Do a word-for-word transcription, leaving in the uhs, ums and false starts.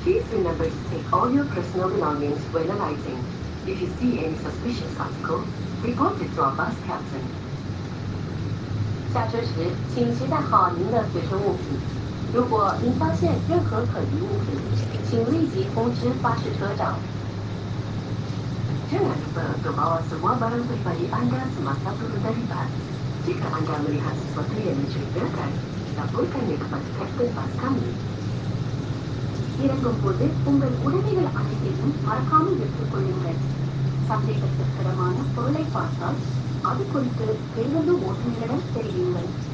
Please remember to take all your personal belongings when alighting. If you see any suspicious article, report it to our bus captain. 下车时，请携带好您的随身物品。如果您发现任何可疑物品，请立即通知巴士车长。Jangan lupa untuk bawa semua barang pribadi anda semasa turun dari bas. Jika anda melihat sesuatu yang mencurigakan, laporkannya kepada kapten bas kami. இறங்கும்போது உங்கள் உடைமைகள் அனைத்தையும் மறக்காமல் எடுத்துக் கொள்ளுங்கள். சந்தேகத்திற்கிடமான பொருளை பார்த்தால் அது குறித்து பேருந்து ஓட்டுநரிடம் தெரிவியுங்கள்.